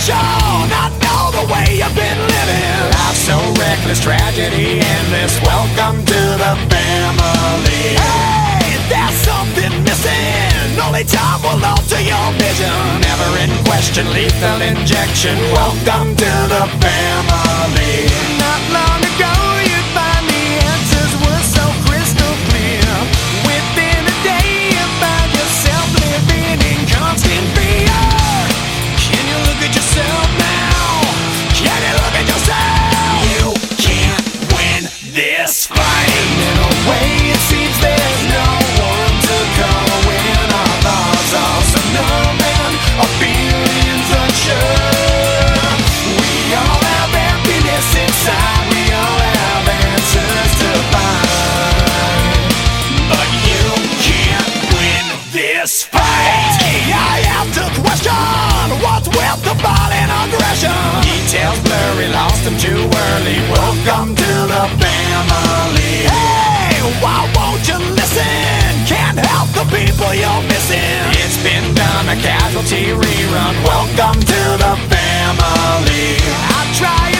I know the way you've been living. Life so reckless, tragedy endless. Welcome to the family. Hey, there's something missing. Only time will alter your vision. Never in question, lethal injection. Welcome to the family. Not long ago you'd find the answers were so crystal clear. Within a day you find yourself living in constant fear. Can you look at yourself now? Can you look at yourself? You can't win this fight. In a way it seems there's no one to go when our thoughts are so numb and our feelings unsure. We all have emptiness inside. We all have answers to find. But you can't win this fight. I have to question what's with the violent aggression. Details blurry, lost them too early. Welcome to the family. Hey, why won't you listen? Can't help the people you're missing. It's been done, a casualty rerun. Welcome to the family. I try